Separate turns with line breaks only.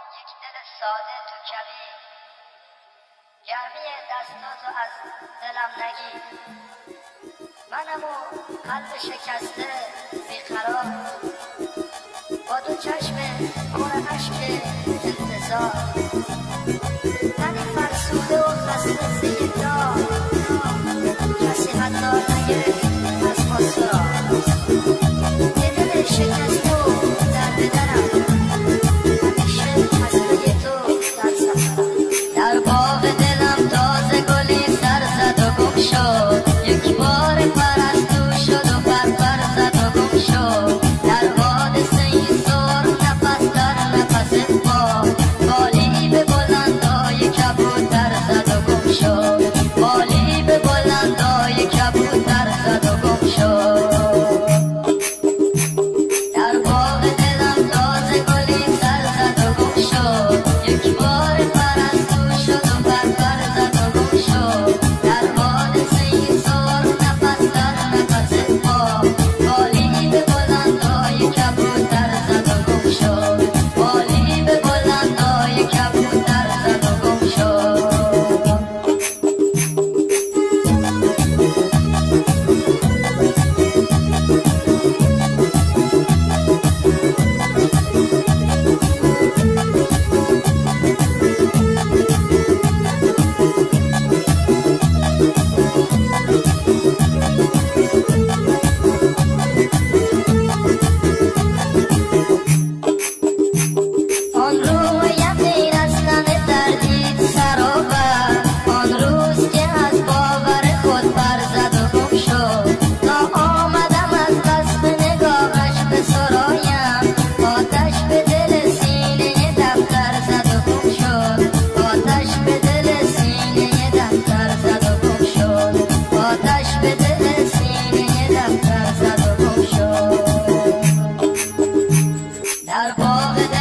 یک دل ساده تو کبیر، گرمی دستاتو از دلم نگیر. منم و قلب شکسته بیقرار، با دو چشم پر اشک انتظار، تنی فرسوده و خسته زیر دار، کسی حتی نگرفت از ما سراغ. یه دل شکسته و درد درم، همیشه خسته تو در سفرم. در باغ دلم تازه گلی سر زد و گم شد، یک بار پرستو شد و پر زد و گم شد. در حادثه این سر نفس در نفس باد، بالی به بلندای کبوتر زد و گم شد، بالی به بلندای کبوتر زد و گم شد. در باغ دلم تازه گلی سر زد و گم شد، یک بار پرستو شد و پر زد و گم شد. در حادثه این سر نفس در نفس باد، بالی به بلندای کبوتر زد و گم شد، بالی به بلندای کبوتر زد و گم شد. آن رو یقین اصلا دردید سر و بر، آن روز که از باور خود پر زد و گم شد. تا آمدم از قصد نگاهش به سرایم، آتش به دل سینه دفتر زد و گم شد، آتش به دل سینه دفتر زد و گم شد، آتش به دل سینه دفتر زد و گم شد. در باغ